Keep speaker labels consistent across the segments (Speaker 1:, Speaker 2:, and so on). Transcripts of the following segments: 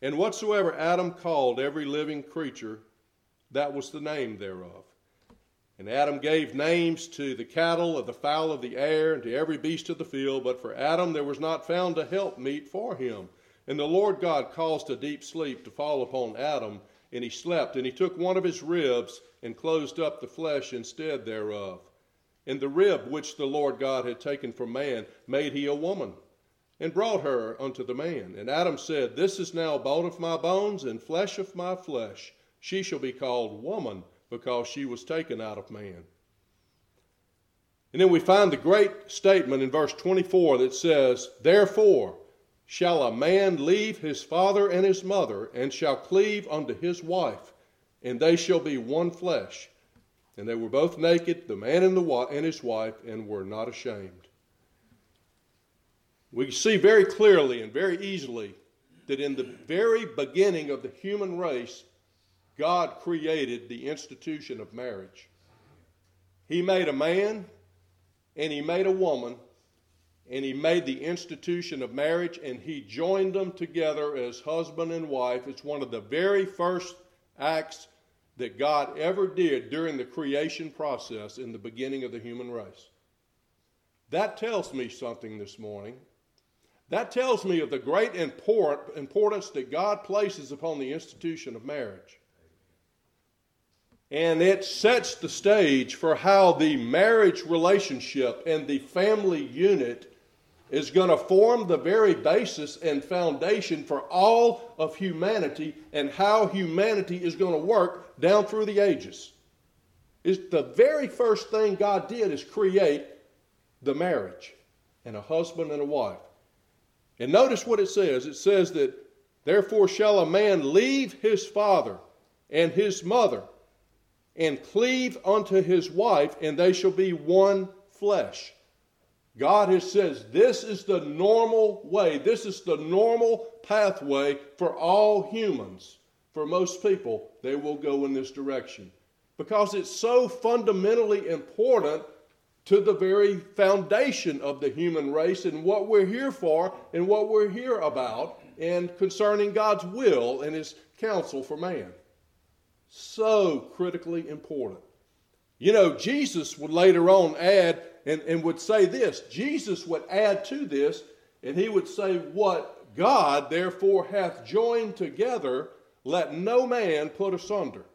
Speaker 1: And whatsoever Adam called every living creature, that was the name thereof. And Adam gave names to the cattle of the fowl of the air, and to every beast of the field. But for Adam there was not found a helpmeet for him. And the Lord God caused a deep sleep to fall upon Adam, and he slept. And he took one of his ribs, and closed up the flesh instead thereof. And the rib which the Lord God had taken from man made he a woman, and brought her unto the man. And Adam said, This is now bone of my bones, and flesh of my flesh. She shall be called woman, because she was taken out of man. And then we find the great statement in verse 24 that says, Therefore shall a man leave his father and his mother, and shall cleave unto his wife, and they shall be one flesh. And they were both naked, the man and his wife, and were not ashamed. We see very clearly and very easily that in the very beginning of the human race, God created the institution of marriage. He made a man and he made a woman, and he made the institution of marriage, and he joined them together as husband and wife. It's one of the very first acts that God ever did during the creation process in the beginning of the human race. That tells me something this morning. That tells me of the great importance that God places upon the institution of marriage. And it sets the stage for how the marriage relationship and the family unit is going to form the very basis and foundation for all of humanity and how humanity is going to work down through the ages. It's the very first thing God did is create the marriage and a husband and a wife. And notice what it says. It says that, Therefore shall a man leave his father and his mother, and cleave unto his wife, and they shall be one flesh. God has says this is the normal way. This is the normal pathway for all humans. For most people, they will go in this direction. Because it's so fundamentally important to the very foundation of the human race and what we're here for and what we're here about and concerning God's will and his counsel for man. So critically important. You know, Jesus would later on add and would say this. Jesus would add to this, and he would say, What God therefore hath joined together, let no man put asunder.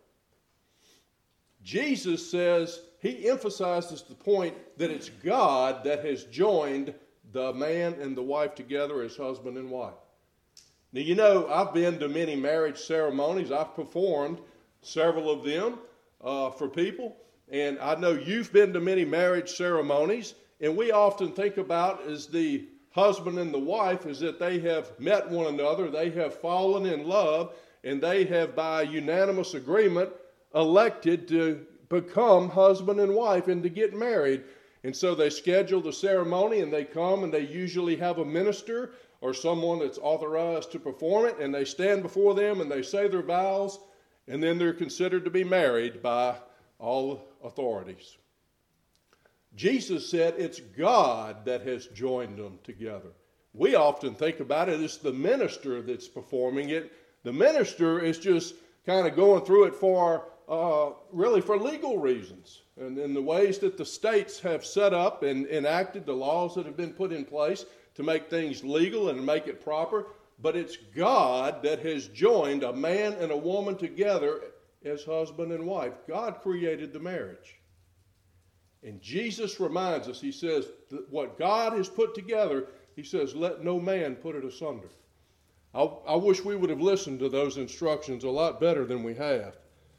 Speaker 1: Jesus says, he emphasizes the point that it's God that has joined the man and the wife together as husband and wife. Now, you know, I've been to many marriage ceremonies. I've performed several of them for people. And I know you've been to many marriage ceremonies. And we often think about as the husband and the wife is that they have met one another. They have fallen in love. And they have, by unanimous agreement, elected to become husband and wife and to get married. And so they schedule the ceremony and they come and they usually have a minister or someone that's authorized to perform it, and they stand before them and they say their vows, and then they're considered to be married by all authorities. Jesus said it's God that has joined them together. We often think about it as the minister that's performing it. The minister is just kind of going through it for really for legal reasons and in the ways that the states have set up and enacted the laws that have been put in place to make things legal and make it proper. But it's God that has joined a man and a woman together as husband and wife. God created the marriage. And Jesus reminds us, he says, that what God has put together, he says, let no man put it asunder. I wish we would have listened to those instructions a lot better than we have.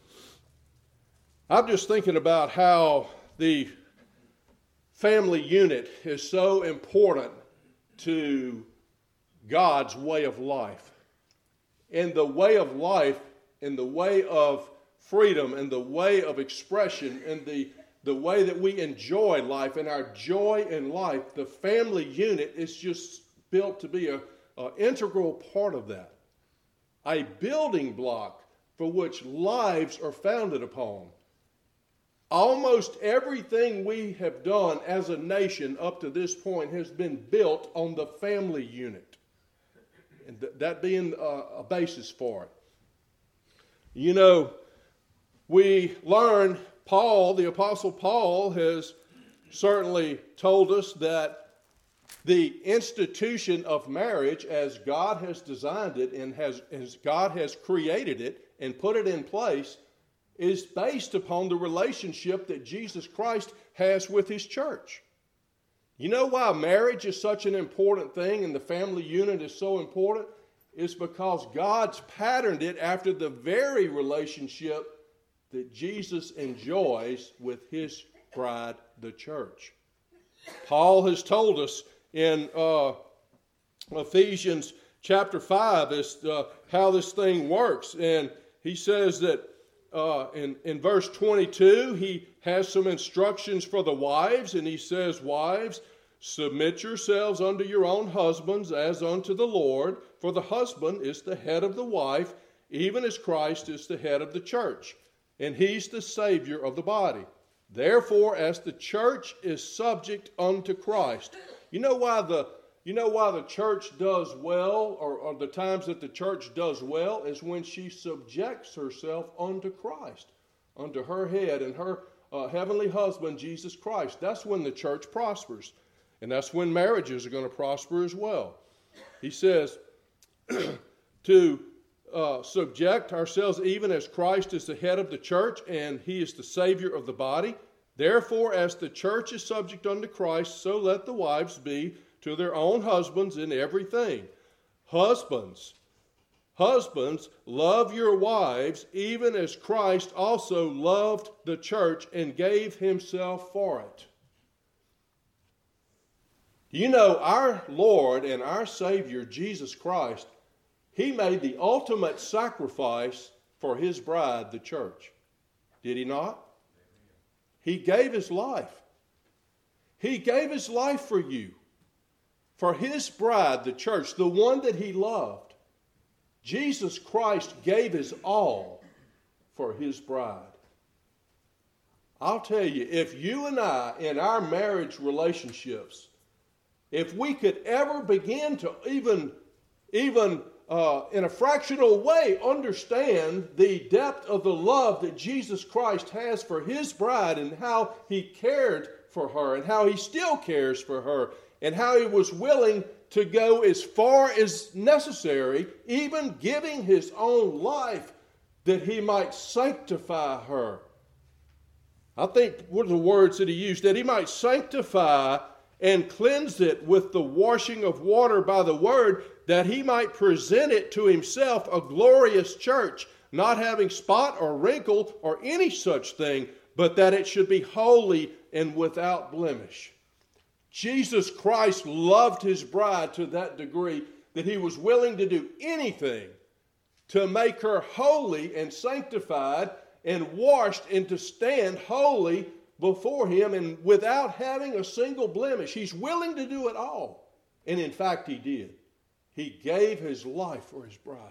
Speaker 1: I'm just thinking about how the family unit is so important to God's way of life. And the way of life and the way of freedom and the way of expression and the way that we enjoy life and our joy in life, the family unit is just built to be an integral part of that. A building block for which lives are founded upon. Almost everything we have done as a nation up to this point has been built on the family unit. and that being a basis for it. You know, we learn Paul, the Apostle Paul, has certainly told us that the institution of marriage, as God has designed it and as God has created it and put it in place, is based upon the relationship that Jesus Christ has with his church. You know why marriage is such an important thing and the family unit is so important? It's because God's patterned it after the very relationship that Jesus enjoys with his bride, the church. Paul has told us in Ephesians chapter 5 as how this thing works. And he says that in verse 22, he has some instructions for the wives, and he says, "Wives, submit yourselves unto your own husbands as unto the Lord, for the husband is the head of the wife, even as Christ is the head of the church, and he's the Savior of the body. Therefore, as the church is subject unto Christ." You know why the church does well, or the times that the church does well, is when she subjects herself unto Christ, unto her head and her heavenly husband, Jesus Christ. That's when the church prospers. And that's when marriages are going to prosper as well. He says to subject ourselves even as Christ is the head of the church and he is the Savior of the body. Therefore, as the church is subject unto Christ, so let the wives be to their own husbands in everything. Husbands, love your wives, even as Christ also loved the church and gave himself for it. You know, our Lord and our Savior, Jesus Christ, he made the ultimate sacrifice for his bride, the church. Did he not? He gave his life. He gave his life for you. For his bride, the church, the one that he loved. Jesus Christ gave his all for his bride. I'll tell you, if you and I, in our marriage relationships, if we could ever begin to even in a fractional way understand the depth of the love that Jesus Christ has for his bride and how he cared for her and how he still cares for her and how he was willing to go as far as necessary, even giving his own life that he might sanctify her. I think what are the words that he used? That he might sanctify and cleanse it with the washing of water by the word, that he might present it to himself a glorious church, not having spot or wrinkle or any such thing, but that it should be holy and without blemish. Jesus Christ loved his bride to that degree that he was willing to do anything to make her holy and sanctified and washed and to stand holy before him and without having a single blemish. He's willing to do it all. And in fact, he did. He gave his life for his bride.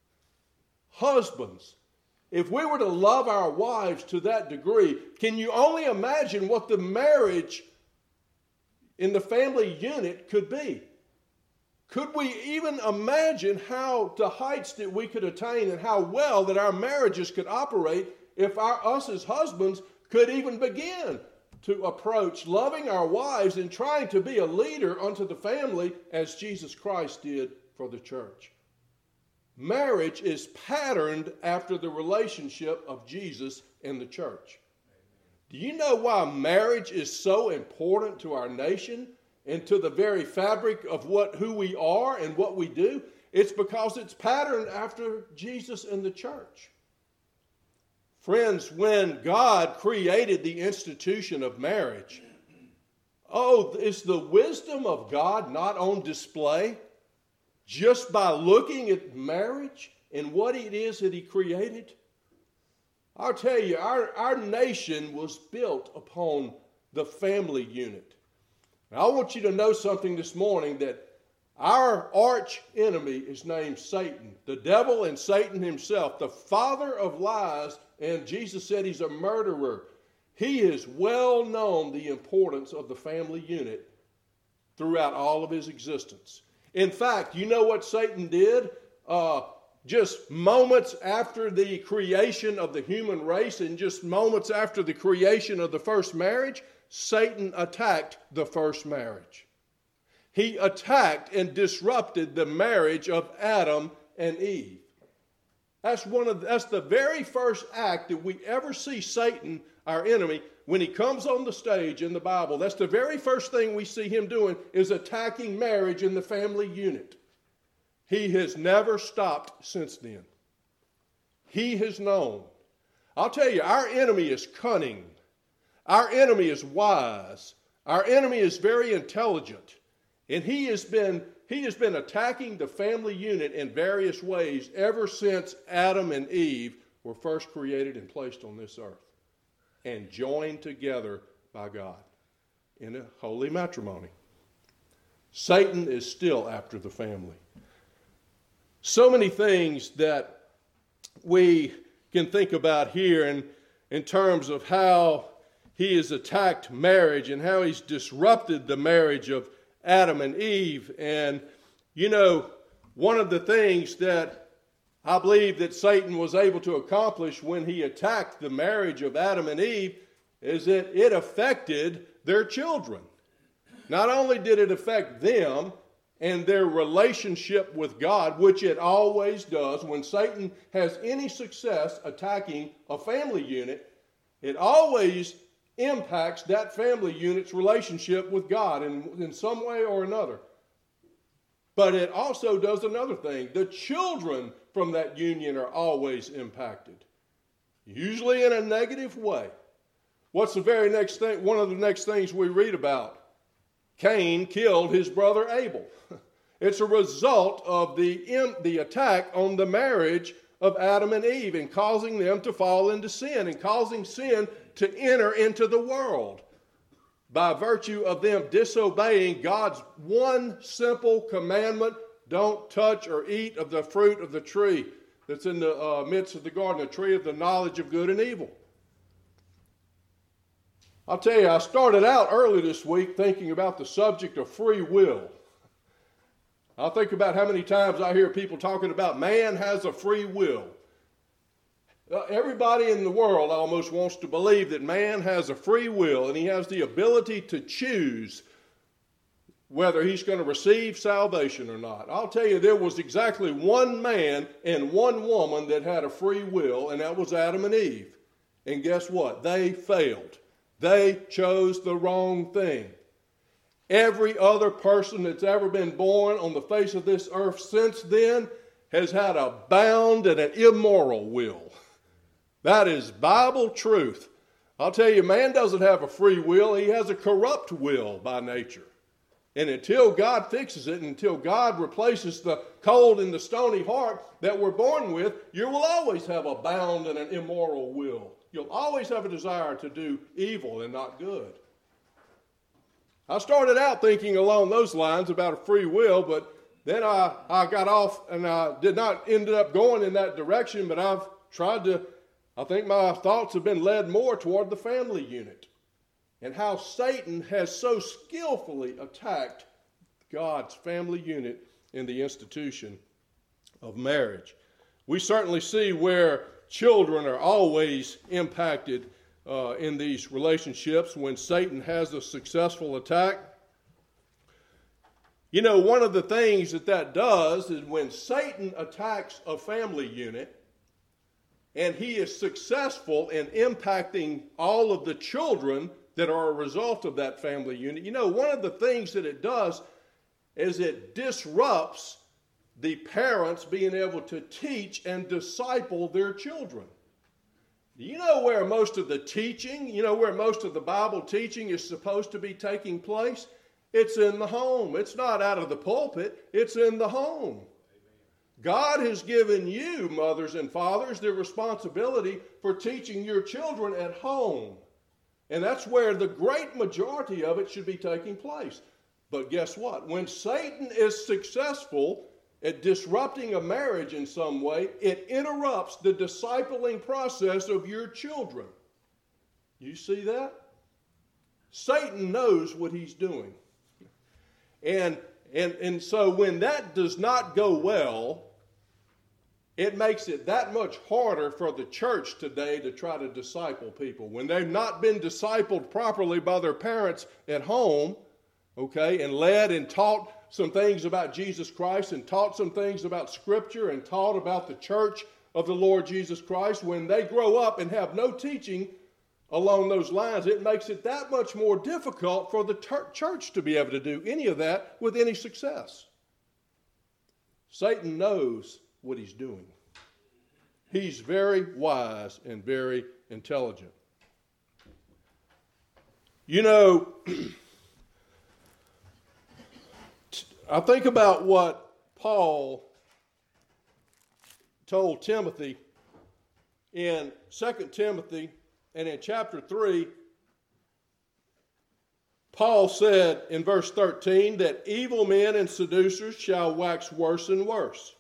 Speaker 1: Husbands, if we were to love our wives to that degree, can you only imagine what the marriage in the family unit could be? Could we even imagine how the heights that we could attain and how well that our marriages could operate if us as husbands could even begin to approach loving our wives and trying to be a leader unto the family as Jesus Christ did for the church? Marriage is patterned after the relationship of Jesus and the church. Do you know why marriage is so important to our nation and to the very fabric of who we are and what we do? It's because it's patterned after Jesus and the church. Friends, when God created the institution of marriage, is the wisdom of God not on display just by looking at marriage and what it is that he created? I'll tell you, our nation was built upon the family unit. Now, I want you to know something this morning, that our arch enemy is named Satan, the devil and Satan himself, the father of lies, and Jesus said he's a murderer. He has well known the importance of the family unit throughout all of his existence. In fact, you know what Satan did? Just moments after the creation of the human race and just moments after the creation of the first marriage, Satan attacked the first marriage. He attacked and disrupted the marriage of Adam and Eve. That's the very first act that we ever see Satan, our enemy, when he comes on the stage in the Bible. That's the very first thing we see him doing, is attacking marriage in the family unit. He has never stopped since then. He has known. I'll tell you, our enemy is cunning. Our enemy is wise. Our enemy is very intelligent. And he has been attacking the family unit in various ways ever since Adam and Eve were first created and placed on this earth and joined together by God in a holy matrimony. Satan is still after the family. So many things that we can think about here in terms of how he has attacked marriage and how he's disrupted the marriage of Adam and Eve. And, you know, one of the things that I believe that Satan was able to accomplish when he attacked the marriage of Adam and Eve is that it affected their children. Not only did it affect them and their relationship with God, which it always does when Satan has any success attacking a family unit, it always impacts that family unit's relationship with God in some way or another. But it also does another thing. The children from that union are always impacted, usually in a negative way. What's the very next thing? One of the next things we read about, Cain killed his brother Abel. It's a result of the attack on the marriage of Adam and Eve and causing them to fall into sin and causing sin to enter into the world by virtue of them disobeying God's one simple commandment: don't touch or eat of the fruit of the tree that's in the midst of the garden, the tree of the knowledge of good and evil. I'll tell you, I started out early this week thinking about the subject of free will. I think about how many times I hear people talking about man has a free will. Everybody in the world almost wants to believe that man has a free will and he has the ability to choose whether he's going to receive salvation or not. I'll tell you, there was exactly one man and one woman that had a free will, and that was Adam and Eve. And guess what? They failed. They chose the wrong thing. Every other person that's ever been born on the face of this earth since then has had a bound and an immoral will. That is Bible truth. I'll tell you, man doesn't have a free will. He has a corrupt will by nature. And until God fixes it, and until God replaces the cold and the stony heart that we're born with, you will always have a bound and an immoral will. You'll always have a desire to do evil and not good. I started out thinking along those lines about a free will, but then I got off and I did not end up going in that direction, but I've tried to, I think my thoughts have been led more toward the family unit and how Satan has so skillfully attacked God's family unit in the institution of marriage. We certainly see where children are always impacted in these relationships when Satan has a successful attack. You know, one of the things that does is when Satan attacks a family unit and he is successful in impacting all of the children that are a result of that family unit, you know, one of the things that it does is it disrupts the parents being able to teach and disciple their children. You know where most of the teaching, you know where most of the Bible teaching is supposed to be taking place? It's in the home. It's not out of the pulpit. It's in the home. God has given you, mothers and fathers, the responsibility for teaching your children at home. And that's where the great majority of it should be taking place. But guess what? When Satan is successful at disrupting a marriage in some way, it interrupts the discipling process of your children. You see that? Satan knows what he's doing. And And so when that does not go well, it makes it that much harder for the church today to try to disciple people. When they've not been discipled properly by their parents at home, okay, and led and taught some things about Jesus Christ and taught some things about Scripture and taught about the church of the Lord Jesus Christ, when they grow up and have no teaching along those lines, it makes it that much more difficult for the church to be able to do any of that with any success. Satan knows what he's doing. He's very wise and very intelligent. You know, I think about what Paul told Timothy in 2 Timothy, and in chapter 3, Paul said in verse 13 that evil men and seducers shall wax worse and worse.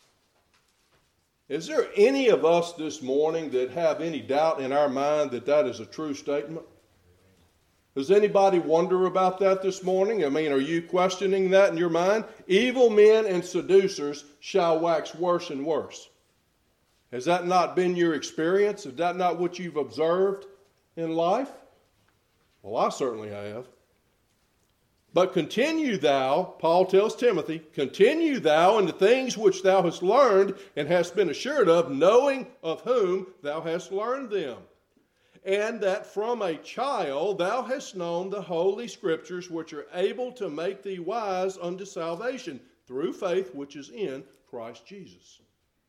Speaker 1: Is there any of us this morning that have any doubt in our mind that that is a true statement? Does anybody wonder about that this morning? I mean, are you questioning that in your mind? Evil men and seducers shall wax worse and worse. Has that not been your experience? Is that not what you've observed in life? Well, I certainly have. But continue thou, Paul tells Timothy, continue thou in the things which thou hast learned and hast been assured of, knowing of whom thou hast learned them. And that from a child thou hast known the holy Scriptures, which are able to make thee wise unto salvation through faith which is in Christ Jesus.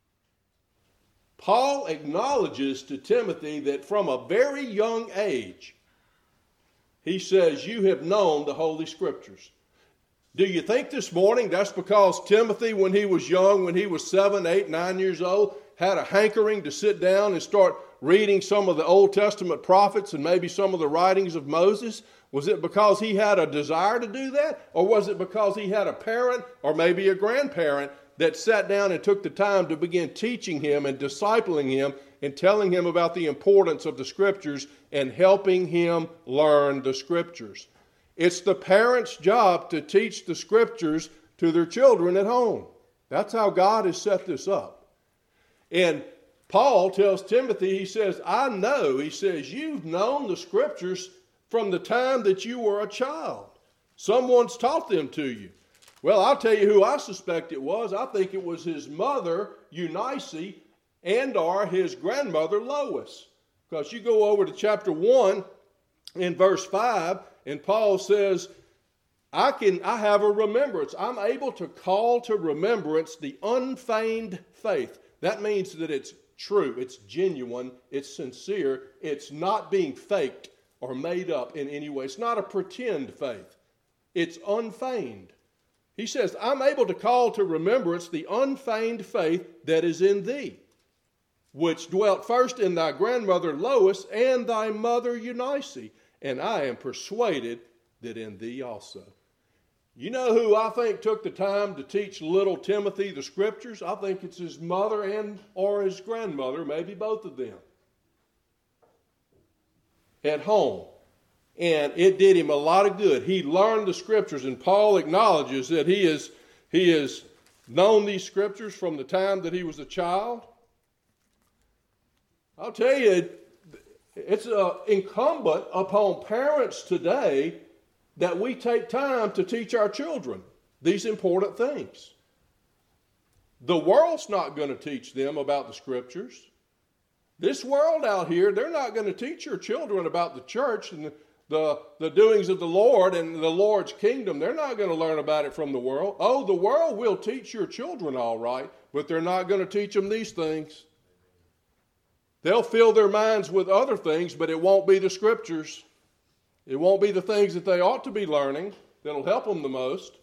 Speaker 1: Paul acknowledges to Timothy that from a very young age, he says, you have known the Holy Scriptures. Do you think this morning that's because Timothy, when he was young, when he was 7, 8, 9 years old, had a hankering to sit down and start reading some of the Old Testament prophets and maybe some of the writings of Moses? Was it because he had a desire to do that? Or was it because he had a parent or maybe a grandparent that sat down and took the time to begin teaching him and discipling him and telling him about the importance of the Scriptures and helping him learn the Scriptures? It's the parents' job to teach the Scriptures to their children at home. That's how God has set this up. And Paul tells Timothy, he says, I know, he says, you've known the Scriptures from the time that you were a child. Someone's taught them to you. Well, I'll tell you who I suspect it was. I think it was his mother, Eunice, and or his grandmother, Lois. Because you go over to chapter 1 in verse 5, and Paul says, I have a remembrance. I'm able to call to remembrance the unfeigned faith. That means that it's true, it's genuine, it's sincere, it's not being faked or made up in any way. It's not a pretend faith. It's unfeigned. He says, I'm able to call to remembrance the unfeigned faith that is in thee, which dwelt first in thy grandmother Lois and thy mother Eunice, and I am persuaded that in thee also. You know who I think took the time to teach little Timothy the Scriptures? I think it's his mother and or his grandmother, maybe both of them, at home. And it did him a lot of good. He learned the Scriptures, and Paul acknowledges that he has known these Scriptures from the time that he was a child. I'll tell you, it's incumbent upon parents today that we take time to teach our children these important things. The world's not going to teach them about the Scriptures. This world out here, they're not going to teach your children about the church and the doings of the Lord and the Lord's kingdom. They're not going to learn about it from the world. Oh, the world will teach your children all right, but they're not going to teach them these things. They'll fill their minds with other things, but it won't be the Scriptures. It won't be the things that they ought to be learning that'll help them the most.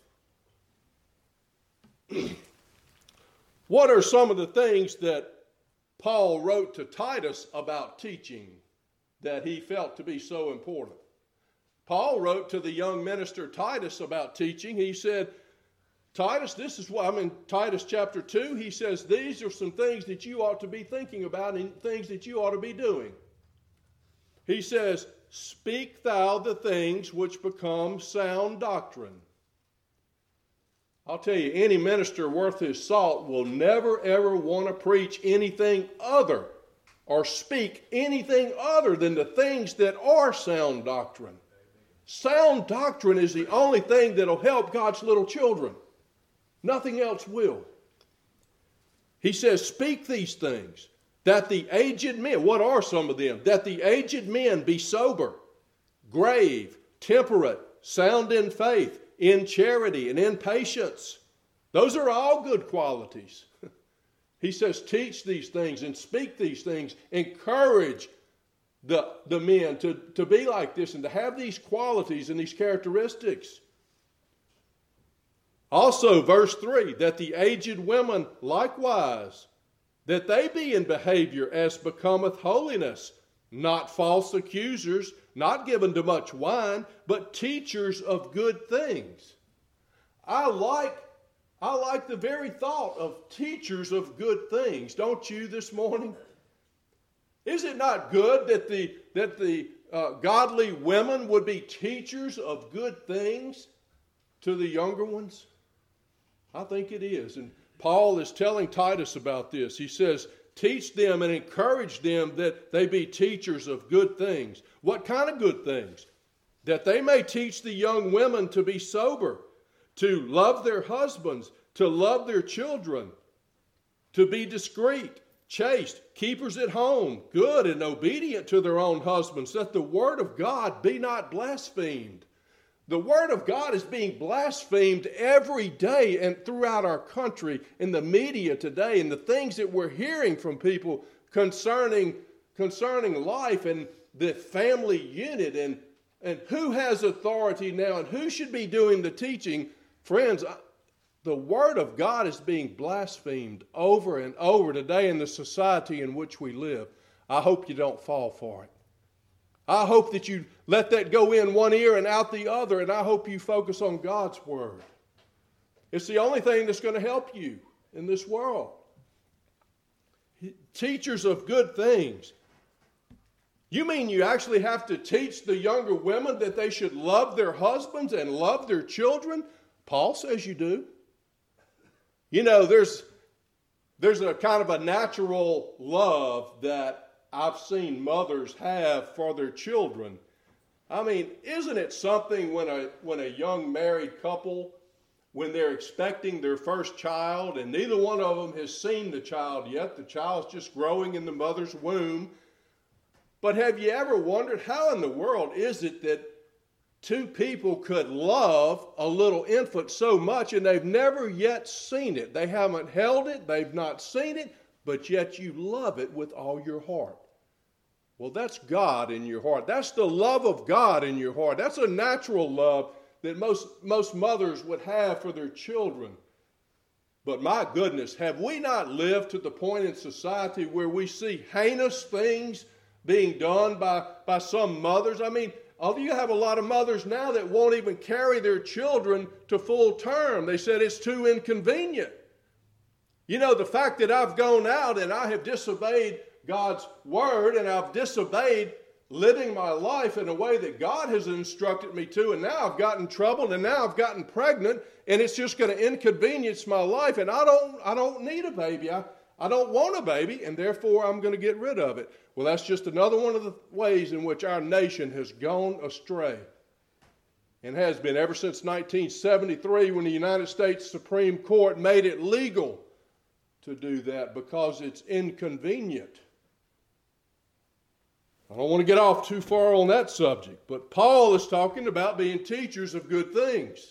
Speaker 1: What are some of the things that Paul wrote to Titus about teaching that he felt to be so important? Paul wrote to the young minister Titus about teaching. He said, Titus, this is what, Titus chapter 2, he says, these are some things that you ought to be thinking about and things that you ought to be doing. He says, speak thou the things which become sound doctrine. I'll tell you, any minister worth his salt will never ever want to preach anything other or speak anything other than the things that are sound doctrine. Sound doctrine is the only thing that will help God's little children. Nothing else will. He says, speak these things, that the aged men, what are some of them? That the aged men be sober, grave, temperate, sound in faith, in charity, and in patience. Those are all good qualities. He says, teach these things and speak these things. Encourage the men to be like this and to have these qualities and these characteristics. Also, verse 3, that the aged women likewise, that they be in behavior as becometh holiness, not false accusers, not given to much wine, but teachers of good things. I like the very thought of teachers of good things. Don't you this morning? Is it not good that the godly women would be teachers of good things to the younger ones? I think it is. And Paul is telling Titus about this. He says, teach them and encourage them that they be teachers of good things. What kind of good things? That they may teach the young women to be sober, to love their husbands, to love their children, to be discreet, chaste, keepers at home, good and obedient to their own husbands, that the word of God be not blasphemed. The word of God is being blasphemed every day and throughout our country, in the media today, and the things that we're hearing from people concerning life and the family unit and who has authority now and who should be doing the teaching. Friends, the word of God is being blasphemed over and over today in the society in which we live. I hope you don't fall for it. I hope that you let that go in one ear and out the other, and I hope you focus on God's word. It's the only thing that's going to help you in this world. Teachers of good things. You mean you actually have to teach the younger women that they should love their husbands and love their children? Paul says you do. You know, there's a kind of a natural love that I've seen mothers have for their children. I mean, isn't it something when a young married couple, when they're expecting their first child and neither one of them has seen the child yet, the child's just growing in the mother's womb. But have you ever wondered how in the world is it that two people could love a little infant so much and they've never yet seen it? They haven't held it, they've not seen it, but yet you love it with all your heart. Well, that's God in your heart. That's the love of God in your heart. That's a natural love that most mothers would have for their children. But my goodness, have we not lived to the point in society where we see heinous things being done by some mothers? I mean, you have a lot of mothers now that won't even carry their children to full term. They said it's too inconvenient. You know, the fact that I've gone out and I have disobeyed God's word and I've disobeyed living my life in a way that God has instructed me to, and now I've gotten troubled and now I've gotten pregnant and it's just going to inconvenience my life, and I don't need a baby. I don't want a baby, and therefore I'm going to get rid of it. Well, that's just another one of the ways in which our nation has gone astray, and has been ever since 1973, when the United States Supreme Court made it legal to do that because it's inconvenient. I don't want to get off too far on that subject, but Paul is talking about being teachers of good things.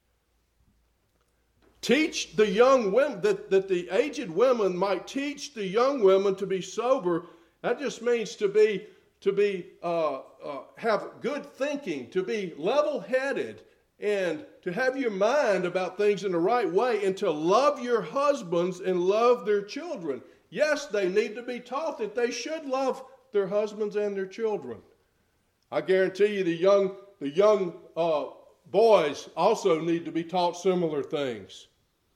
Speaker 1: Teach the young women, that the aged women might teach the young women to be sober. That just means to have good thinking, to be level-headed, and to have your mind about things in the right way, and to love your husbands and love their children. Yes, they need to be taught that they should love their husbands and their children. I guarantee you the young boys also need to be taught similar things.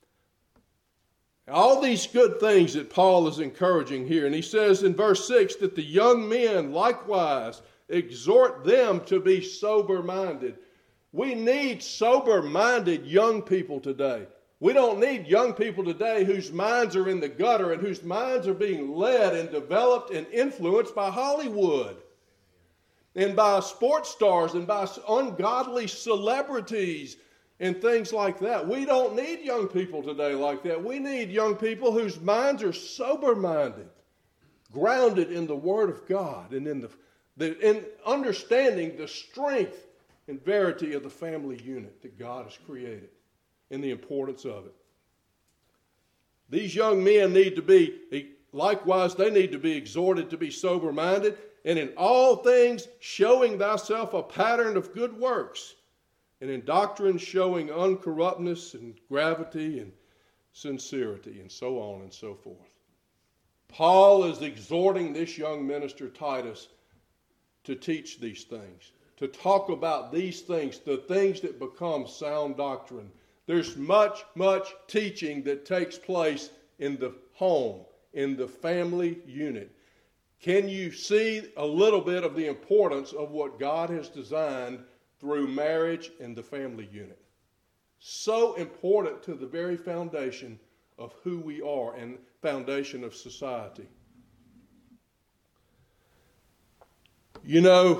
Speaker 1: All these good things that Paul is encouraging here. And he says in verse 6 that the young men likewise exhort them to be sober-minded. We need sober-minded young people today. We don't need young people today whose minds are in the gutter and whose minds are being led and developed and influenced by Hollywood and by sports stars and by ungodly celebrities and things like that. We don't need young people today like that. We need young people whose minds are sober-minded, grounded in the Word of God and in understanding the strength and verity of the family unit that God has created and the importance of it. These young men need to be, likewise, they need to be exhorted to be sober-minded, and in all things showing thyself a pattern of good works, and in doctrine showing uncorruptness and gravity and sincerity, and so on and so forth. Paul is exhorting this young minister, Titus, to teach these things, to talk about these things, the things that become sound doctrine. There's much, much teaching that takes place in the home, in the family unit. Can you see a little bit of the importance of what God has designed through marriage and the family unit? So important to the very foundation of who we are and foundation of society. You know,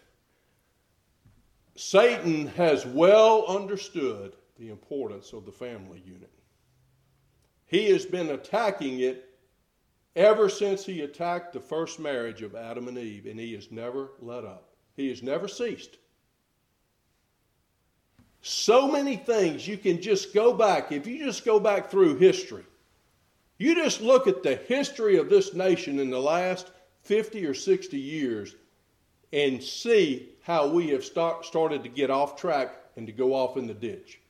Speaker 1: Satan has well understood the importance of the family unit. He has been attacking it ever since he attacked the first marriage of Adam and Eve, and he has never let up. He has never ceased. So many things you can just go back. If you just go back through history, you just look at the history of this nation in the last 50 or 60 years and see how we have started to get off track and to go off in the ditch.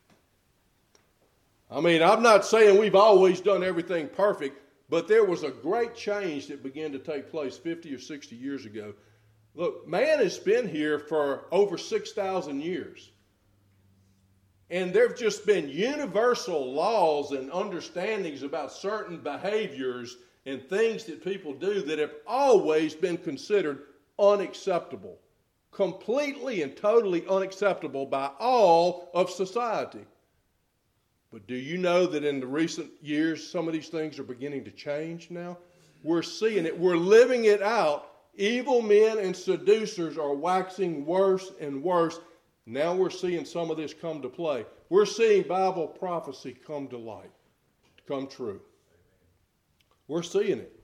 Speaker 1: I mean, I'm not saying we've always done everything perfect, but there was a great change that began to take place 50 or 60 years ago. Look, man has been here for over 6,000 years. And there have just been universal laws and understandings about certain behaviors and things that people do that have always been considered unacceptable. Completely and totally unacceptable by all of society. But do you know that in the recent years, some of these things are beginning to change now? We're seeing it. We're living it out. Evil men and seducers are waxing worse and worse. Now we're seeing some of this come to play. We're seeing Bible prophecy come to light, come true. We're seeing it.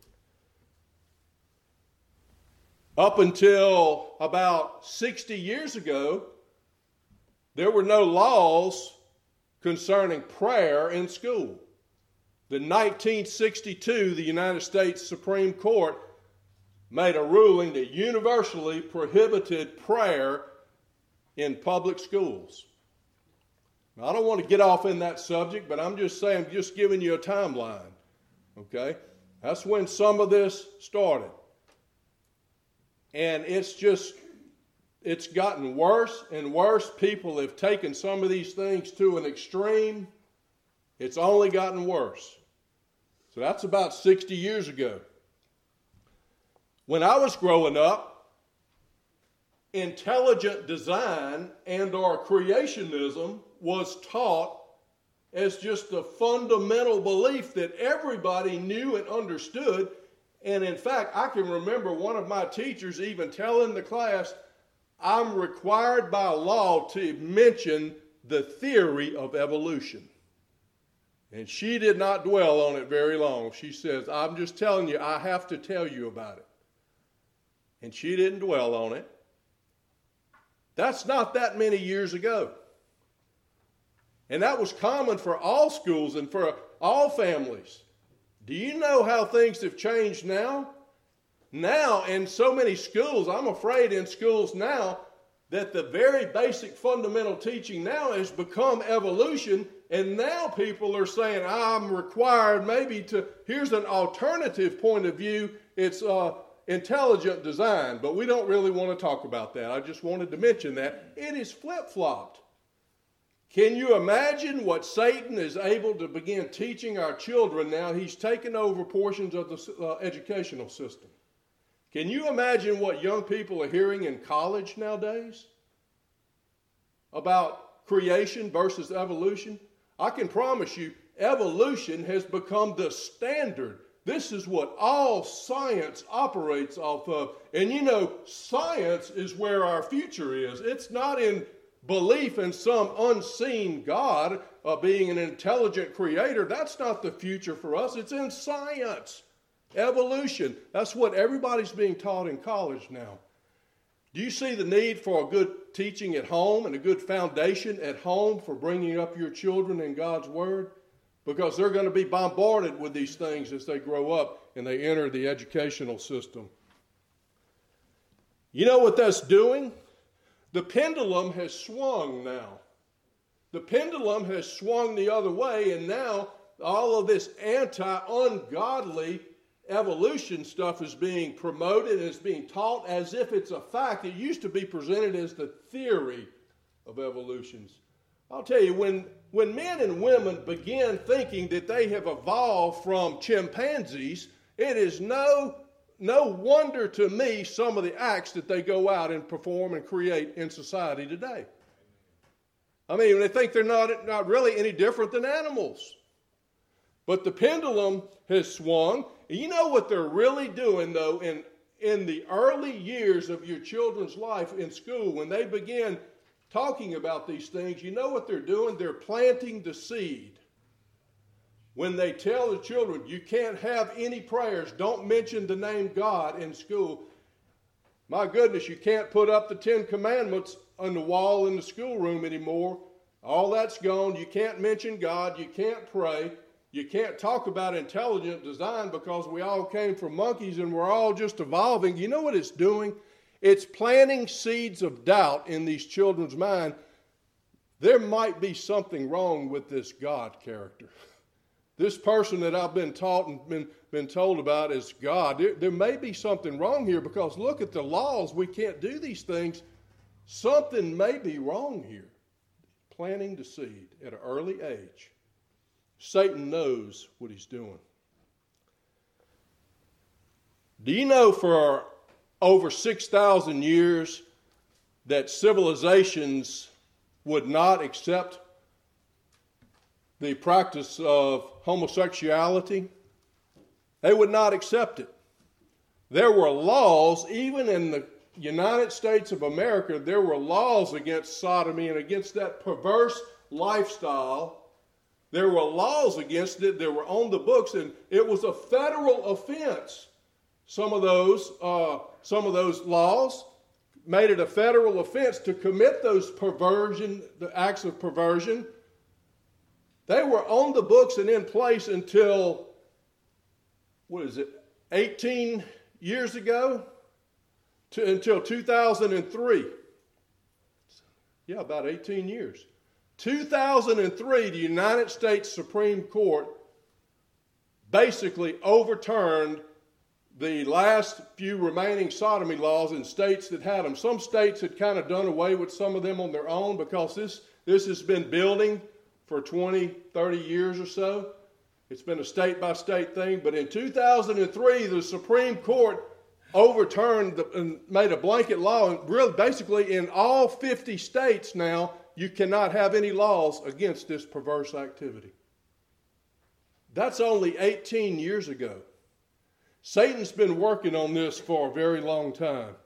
Speaker 1: Up until about 60 years ago, there were no laws concerning prayer in school. The 1962, the United States Supreme Court made a ruling that universally prohibited prayer in public schools. Now, I don't want to get off in that subject, but I'm just saying, just giving you a timeline. Okay? That's when some of this started. And it's gotten worse and worse. People have taken some of these things to an extreme. It's only gotten worse. So that's about 60 years ago. When I was growing up, intelligent design and or creationism was taught as just a fundamental belief that everybody knew and understood. And in fact, I can remember one of my teachers even telling the class, I'm required by law to mention the theory of evolution. And she did not dwell on it very long. She says, I'm just telling you, I have to tell you about it. And she didn't dwell on it. That's not that many years ago. And that was common for all schools and for all families. Do you know how things have changed now? Now, in so many schools, I'm afraid in schools now, that the very basic fundamental teaching now has become evolution, and now people are saying, I'm required maybe to, here's an alternative point of view, it's intelligent design, but we don't really want to talk about that. I just wanted to mention that. It is flip-flopped. Can you imagine what Satan is able to begin teaching our children now? He's taken over portions of the educational system. Can you imagine what young people are hearing in college nowadays about creation versus evolution? I can promise you, evolution has become the standard. This is what all science operates off of. And you know, science is where our future is. It's not in belief in some unseen God being an intelligent creator. That's not the future for us. It's in science, evolution. That's what everybody's being taught in college now. Do you see the need for a good teaching at home and a good foundation at home for bringing up your children in God's Word? Because they're going to be bombarded with these things as they grow up and they enter the educational system. You know what that's doing? The pendulum has swung now. The pendulum has swung the other way, and now all of this anti-ungodly evolution stuff is being promoted and is being taught as if it's a fact. It used to be presented as the theory of evolutions. I'll tell you, when men and women begin thinking that they have evolved from chimpanzees, it is no wonder to me some of the acts that they go out and perform and create in society today. I mean, they think they're not really any different than animals. But the pendulum has swung. And you know what they're really doing, though, in the early years of your children's life in school, when they begin talking about these things, you know what they're doing? They're planting the seed. When they tell the children, you can't have any prayers, don't mention the name God in school. My goodness, you can't put up the 10 Commandments on the wall in the schoolroom anymore. All that's gone. You can't mention God. You can't pray. You can't talk about intelligent design because we all came from monkeys and we're all just evolving. You know what it's doing? It's planting seeds of doubt in these children's mind. There might be something wrong with this God character. This person that I've been taught and been told about as God, there may be something wrong here because look at the laws. We can't do these things. Something may be wrong here. Planting the seed at an early age. Satan knows what he's doing. Do you know for over 6,000 years that civilizations would not accept the practice of homosexuality? They would not accept it. There were laws, even in the United States of America, there were laws against sodomy and against that perverse lifestyle. There were laws against it. They were on the books, and it was a federal offense. Some of those laws made it a federal offense to commit those the acts of perversion. They were on the books and in place until, 18 years ago? Until 2003. Yeah, about 18 years. 2003, the United States Supreme Court basically overturned the last few remaining sodomy laws in states that had them. Some states had kind of done away with some of them on their own because this has been building for 20, 30 years or so. It's been a state-by-state thing. But in 2003, the Supreme Court overturned and made a blanket law. And really, basically, in all 50 states now, you cannot have any laws against this perverse activity. That's only 18 years ago. Satan's been working on this for a very long time.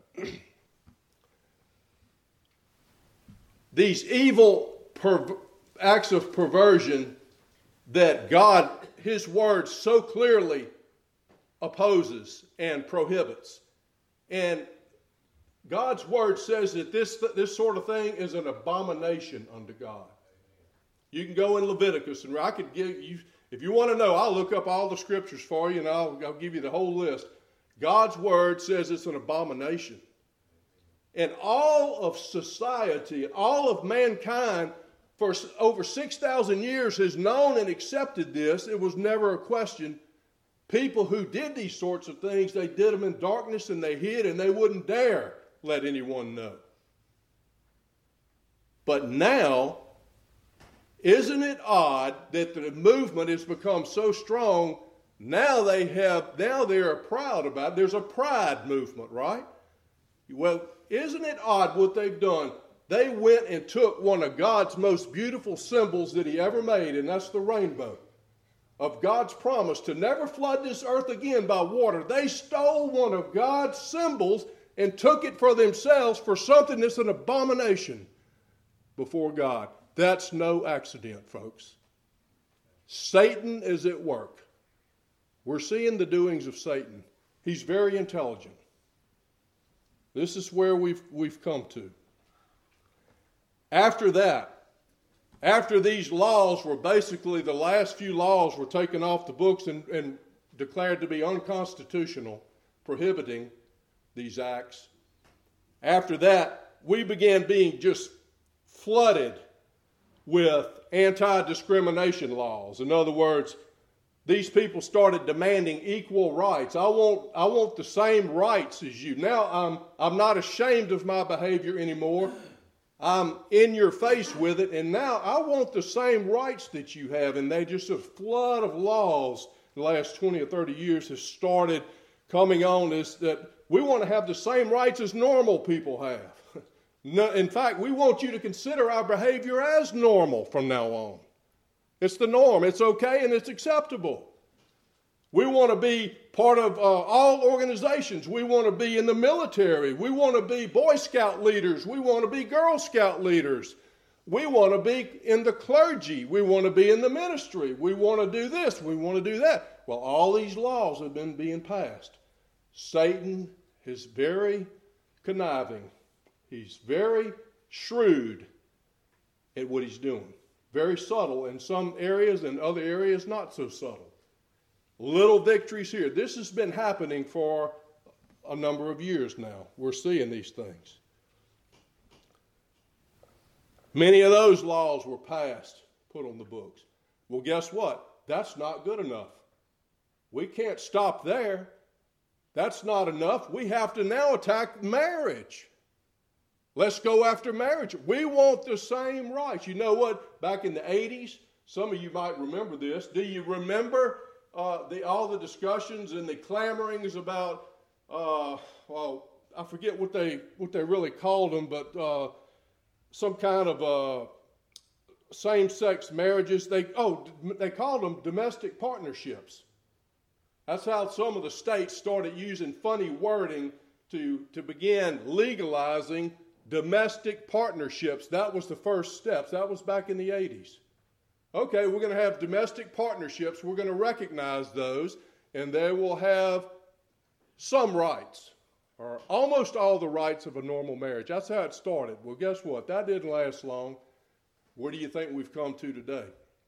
Speaker 1: These evil acts of perversion that God, His Word, so clearly opposes and prohibits. And God's Word says that this sort of thing is an abomination unto God. You can go in Leviticus, and I could give you, if you want to know, I'll look up all the scriptures for you, and I'll give you the whole list. God's Word says it's an abomination. And all of society, all of mankind, for over 6,000 years has known and accepted this. It was never a question. People who did these sorts of things, they did them in darkness and they hid, and they wouldn't dare let anyone know. But now, isn't it odd that the movement has become so strong? Now they're proud about it. There's a pride movement, right? Well, isn't it odd what they've done? They went and took one of God's most beautiful symbols that he ever made, and that's the rainbow, of God's promise to never flood this earth again by water. They stole one of God's symbols and took it for themselves for something that's an abomination before God. That's no accident, folks. Satan is at work. We're seeing the doings of Satan. He's very intelligent. This is where we've come to. After that, after these laws were basically, the last few laws were taken off the books and declared to be unconstitutional, prohibiting these acts. After that, we began being just flooded with anti-discrimination laws. In other words, these people started demanding equal rights. I want the same rights as you. Now I'm not ashamed of my behavior anymore. I'm in your face with it, and now I want the same rights that you have. And they just, a flood of laws in the last 20 or 30 years has started coming on, is that we want to have the same rights as normal people have. No, in fact, we want you to consider our behavior as normal from now on. It's the norm. It's okay and it's acceptable. We want to be part of all organizations. We want to be in the military. We want to be Boy Scout leaders. We want to be Girl Scout leaders. We want to be in the clergy. We want to be in the ministry. We want to do this. We want to do that. Well, all these laws have been being passed. Satan is very conniving. He's very shrewd at what he's doing. Very subtle in some areas, and other areas not so subtle. Little victories here. This has been happening for a number of years now. We're seeing these things. Many of those laws were passed, put on the books. Well, guess what? That's not good enough. We can't stop there. That's not enough. We have to now attack marriage. Let's go after marriage. We want the same rights. You know what? Back in the 80s, some of you might remember this. Do you remember all the discussions and the clamorings about, well, I forget what they really called them, but some kind of same-sex marriages. They called them domestic partnerships. That's how some of the states started using funny wording to begin legalizing domestic partnerships. That was the first steps. That was back in the 80s. Okay, we're going to have domestic partnerships. We're going to recognize those, and they will have some rights, or almost all the rights of a normal marriage. That's how it started. Well, guess what? That didn't last long. Where do you think we've come to today?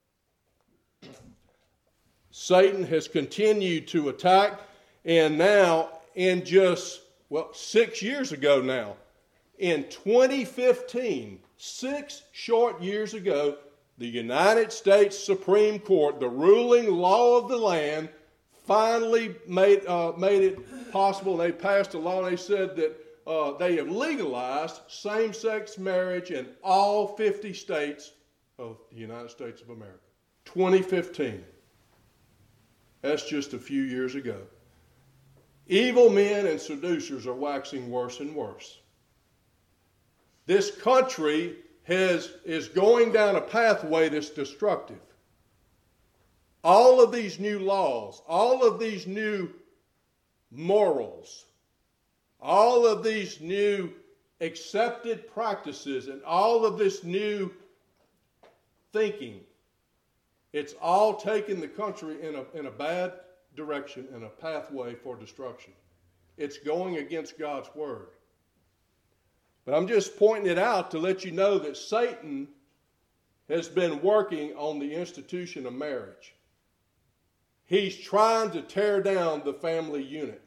Speaker 1: Satan has continued to attack, and now in just, 6 years ago now, in 2015, 6 short years ago, the United States Supreme Court, the ruling law of the land, finally made it possible. They passed a law, and they said that they have legalized same-sex marriage in all 50 states of the United States of America. 2015. That's just a few years ago. Evil men and seducers are waxing worse and worse. This country is going down a pathway that's destructive. All of these new laws, all of these new morals, all of these new accepted practices, and all of this new thinking, it's all taken the country in a bad direction, in a pathway for destruction. It's going against God's word. But I'm just pointing it out to let you know that Satan has been working on the institution of marriage. He's trying to tear down the family unit.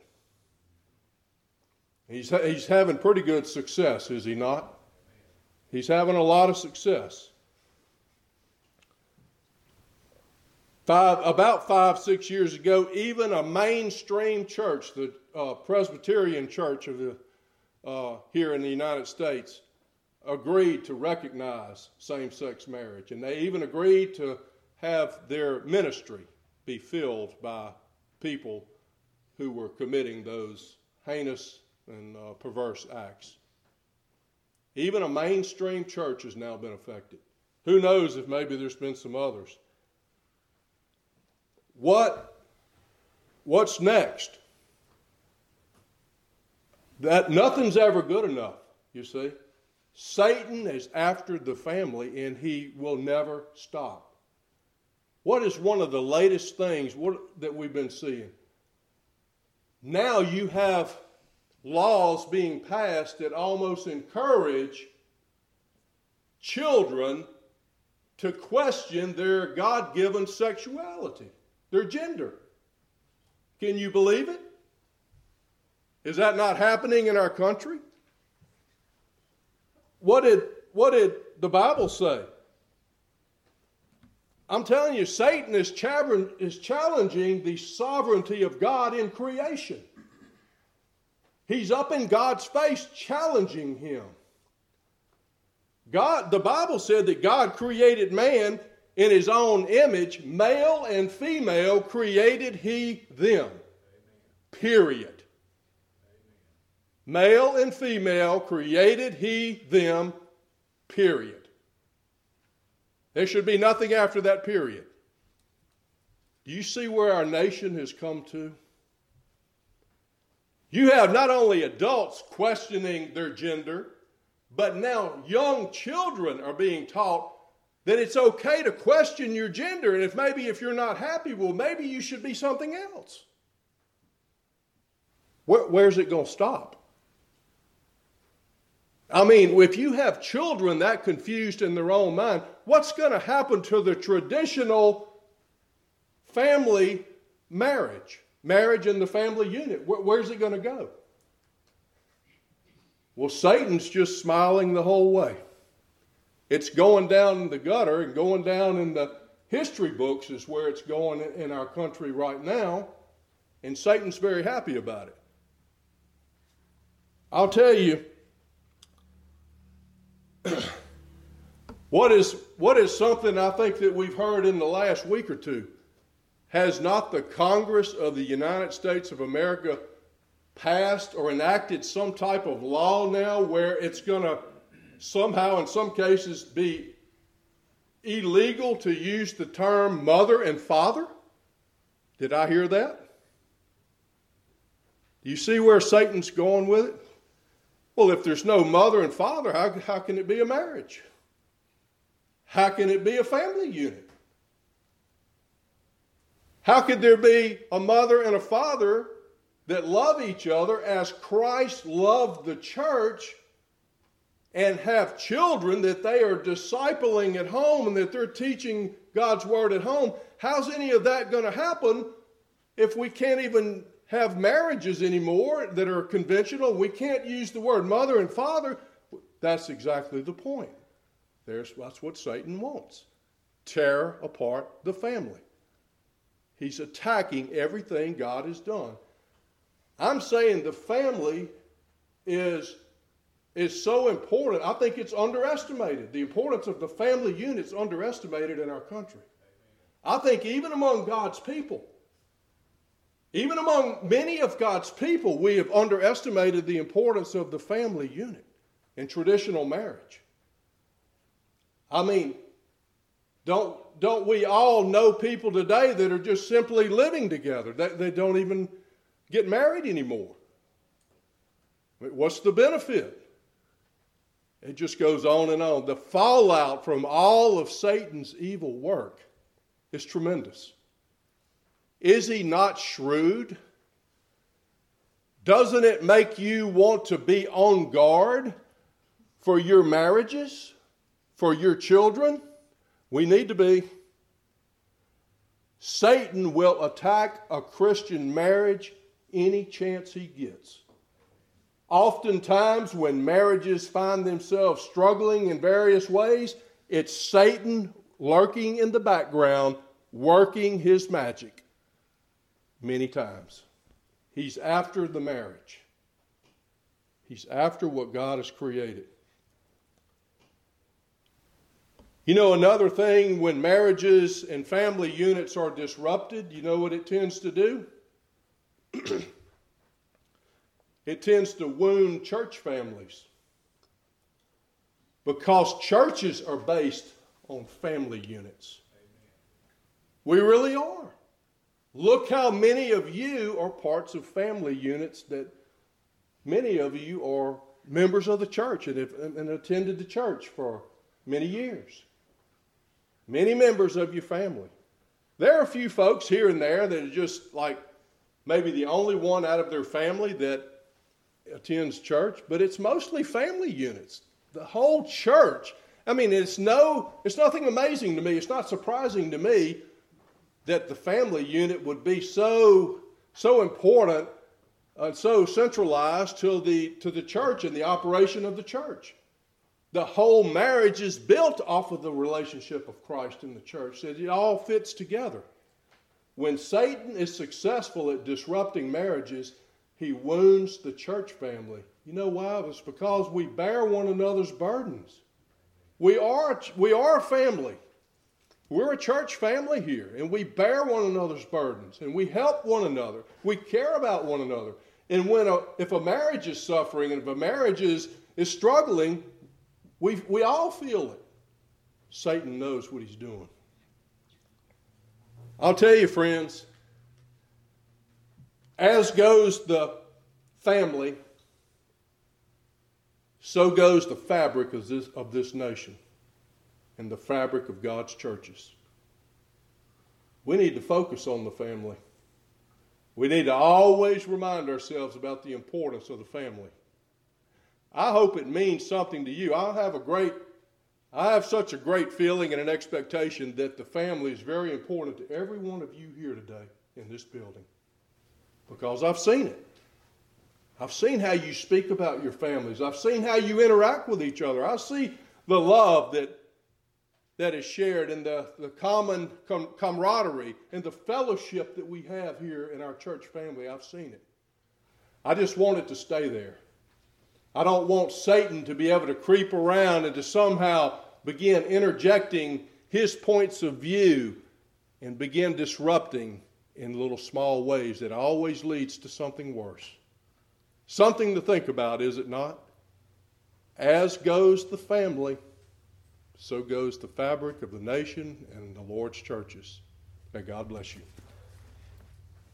Speaker 1: He's having pretty good success, is he not? He's having a lot of success. About 5-6 years ago, even a mainstream church, the Presbyterian Church of the here in the United States, agreed to recognize same-sex marriage. And they even agreed to have their ministry be filled by people who were committing those heinous and perverse acts. Even a mainstream church has now been affected. Who knows if maybe there's been some others. What's next? That nothing's ever good enough, you see. Satan is after the family, and he will never stop. What is one of the latest things that we've been seeing? Now you have laws being passed that almost encourage children to question their God-given sexuality, their gender. Can you believe it? Is that not happening in our country? What did the Bible say? I'm telling you, Satan is challenging the sovereignty of God in creation. He's up in God's face challenging him. The Bible said that God created man in his own image, male and female created he them. Period. Male and female created he them. Period. There should be nothing after that period. Do you see where our nation has come to? You have not only adults questioning their gender, but now young children are being taught that it's okay to question your gender, and if you're not happy, well, maybe you should be something else. Where's it going to stop? I mean, if you have children that confused in their own mind, what's going to happen to the traditional family marriage in the family unit? Where's it going to go? Well, Satan's just smiling the whole way. It's going down in the gutter and going down in the history books is where it's going in our country right now, and Satan's very happy about it. I'll tell you, what is something I think that we've heard in the last week or two? Has not the Congress of the United States of America passed or enacted some type of law now where it's going to somehow in some cases be illegal to use the term mother and father? Did I hear that? Do you see where Satan's going with it? Well, if there's no mother and father, how can it be a marriage? How can it be a family unit? How could there be a mother and a father that love each other as Christ loved the church and have children that they are discipling at home and that they're teaching God's word at home? How's any of that going to happen if we can't even have marriages anymore that are conventional? We can't use the word mother and father. That's exactly the point. That's what Satan wants. Tear apart the family. He's attacking everything God has done. I'm saying the family is so important. I think it's underestimated. The importance of the family unit is underestimated in our country. I think even among God's people, even among many of God's people, we have underestimated the importance of the family unit in traditional marriage. I mean, don't we all know people today that are just simply living together? They don't even get married anymore. What's the benefit? It just goes on and on. The fallout from all of Satan's evil work is tremendous. Is he not shrewd? Doesn't it make you want to be on guard for your marriages, for your children? We need to be. Satan will attack a Christian marriage any chance he gets. Oftentimes when marriages find themselves struggling in various ways, it's Satan lurking in the background, working his magic. Many times. He's after the marriage. He's after what God has created. You know, another thing, when marriages and family units are disrupted, you know what it tends to do? It tends to wound church families. Because churches are based on family units. We really are. Look how many of you are parts of family units, that many of you are members of the church and attended the church for many years. Many members of your family. There are a few folks here and there that are just like maybe the only one out of their family that attends church, but it's mostly family units. The whole church. I mean, it's nothing amazing to me. It's not surprising to me that the family unit would be so important and so centralized to the church and the operation of the church. The whole marriage is built off of the relationship of Christ and the church. So it all fits together. When Satan is successful at disrupting marriages, he wounds the church family. You know why? It's because we bear one another's burdens. We are a family. We're a church family here, and we bear one another's burdens, and we help one another. We care about one another. And if a marriage is suffering, and if a marriage is struggling, we all feel it. Satan knows what he's doing. I'll tell you, friends, as goes the family, so goes the fabric of this nation and the fabric of God's churches. We need to focus on the family. We need to always remind ourselves about the importance of the family. I hope it means something to you. I have such a great feeling and an expectation that the family is very important to every one of you here today in this building. Because I've seen it. I've seen how you speak about your families. I've seen how you interact with each other. I see the love that is shared and the common camaraderie and the fellowship that we have here in our church family. I've seen it. I just want it to stay there. I don't want Satan to be able to creep around and to somehow begin interjecting his points of view and begin disrupting in little small ways that always leads to something worse. Something to think about, is it not? As goes the family, so goes the fabric of the nation and the Lord's churches. May God bless you.